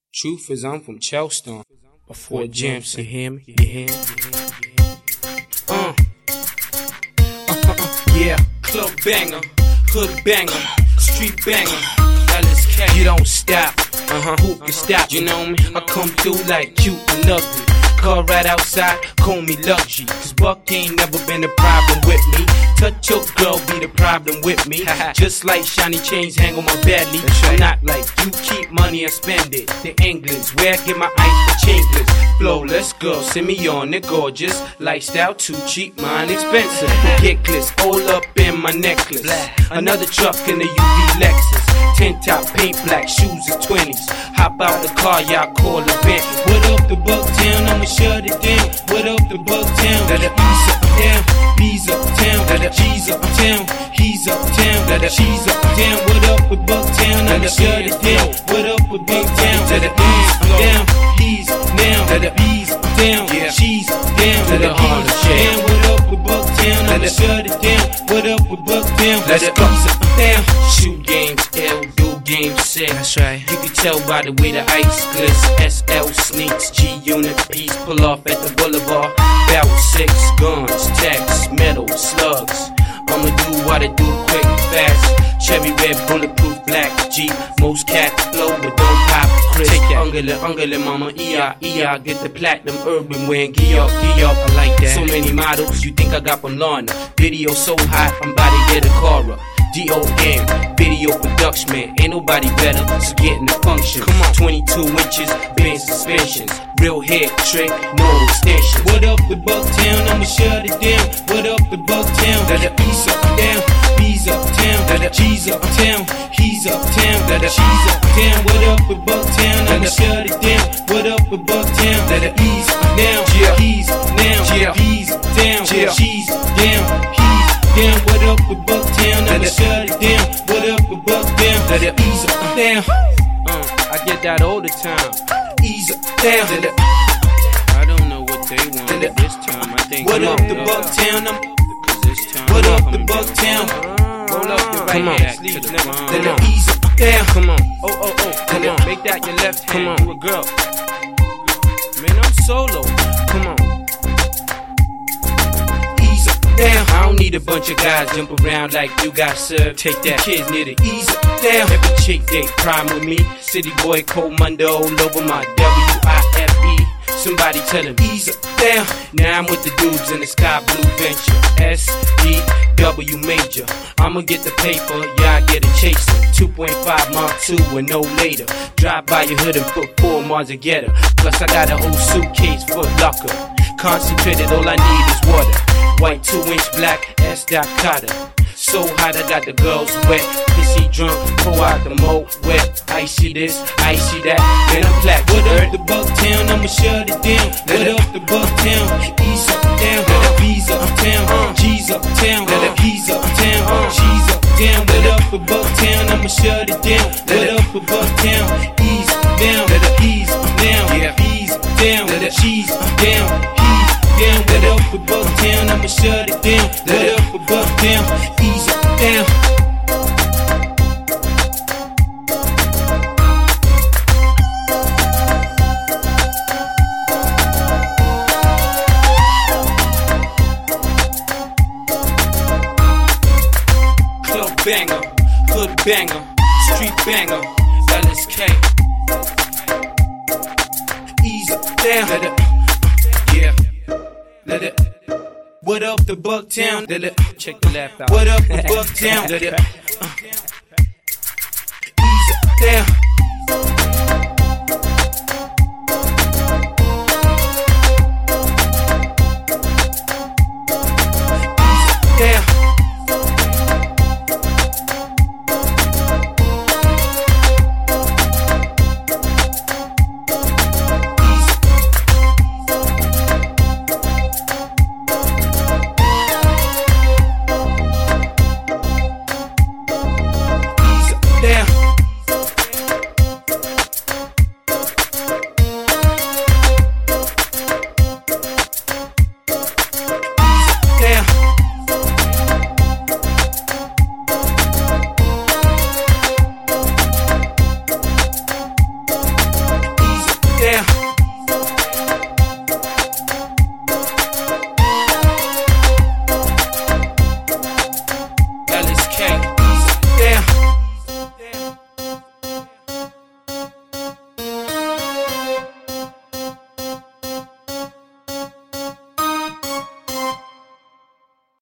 Truth is, I'm from Charleston. Before James, you hear me? Yeah, club banger, hood banger, street banger. LSK, you don't stop. Who can stop? You know me? I come through like cute and ugly. Car right outside, call me luxury. Cause Buck ain't never been a problem with me. Touch your girl be the problem with me. Just like shiny chains hang on my belly. I'm not like you, keep money and spend it. The Englands, where I get my ice for changeless. Flawless girl, send me on, they're gorgeous. Lifestyle too cheap, mine expensive. Kickless, all up in my necklace. Another truck in the UV Lexus. 10 top paint black, shoes is 20s. Hop out the car, y'all call a Bentley. What up the Bucktown, I'ma shut it down. What up the Bucktown, let the E's up down, B's up town, let the G's up town, he's up town, let the she's up down. What up with Bucktown, I'ma shut it down. What up with Bucktown, let the E's down, he's down, let the B's down, she's down, let the R's down. What up with Bucktown, I'ma shut it down. What up with Bucktown, let the E's up down. Shoot games, L, do game sick. That's right. You can tell by the way the ice glitz. SL sneaks, G unit piece, pull off at the boulevard. Bout 6 guns, text, metal, slugs. I'ma do what I do quick, fast. Cherry red, bulletproof, black Jeep. Most cats flow, but don't pop crisp. Take that ungulate, mama, ER. Get the platinum urban wearing gear up, I like that. So many models, you think I got from Lorna. Video so hot, I'm about to get a Cora. DOM, video production, man, ain't nobody better, so get in the function. Come on, 22 inches, bend suspensions, real head trick, no extension. What up with Bucktown, I'ma shut it down. What up with Bucktown, let the E's up down, B's up town, let the G's up town, he's up town, let the she's up down. What up with Bucktown, I'ma shut it down. What up with Bucktown, let the E's down, he's down, B's down, she's down, he's down. What up with Bucktown, I'ma shut it down. What up with Bucktown, let it ease up down. I get that all the time. Ease up down. I don't know what they want this time. I think what up the Bucktown? What up the Bucktown? Roll up your right hand sleeve, let it ease up down. Come on, come on, make that your left hand. You a girl, man, I'm solo. Come on. I don't need a bunch of guys jump around like you got served. Take that, kids need to ease down. Every chick they prime with me. City boy, cold Monday all over my WIFE. Somebody tell him ease down. Now I'm with the dudes in the sky blue venture. SDW major. I'ma get the paper, y'all get a chaser. 2.5 Mark 2 and no later. Drive by your hood and put 4 Mars and get her. Plus I got a whole suitcase full locker. Concentrated, all I need is water. White 2-inch black, S.Dot Carter. So hot I got the girls wet. Pissy drunk, pour out the moat wet. Icy this, icy that, then I'm black. What up the Bucktown, I'ma shut it down. What up the Bucktown, E's up down, let the B's up town, G's up town, let the He's up town, she's up down. What up the Bucktown, I'ma shut it down. What up the Bucktown, E's down, let the E's down, B's down, let the she's down, he's down. What up with Bucktown, I'ma shut it down. What up with Bucktown, ease it down. Club banger, hood banger, street banger, LSK. Ease it down, let it. Let it. What up the Bucktown? Let it. Check the laugh out. What up the Bucktown? Let it. Ease it down. Ease it down. Damn.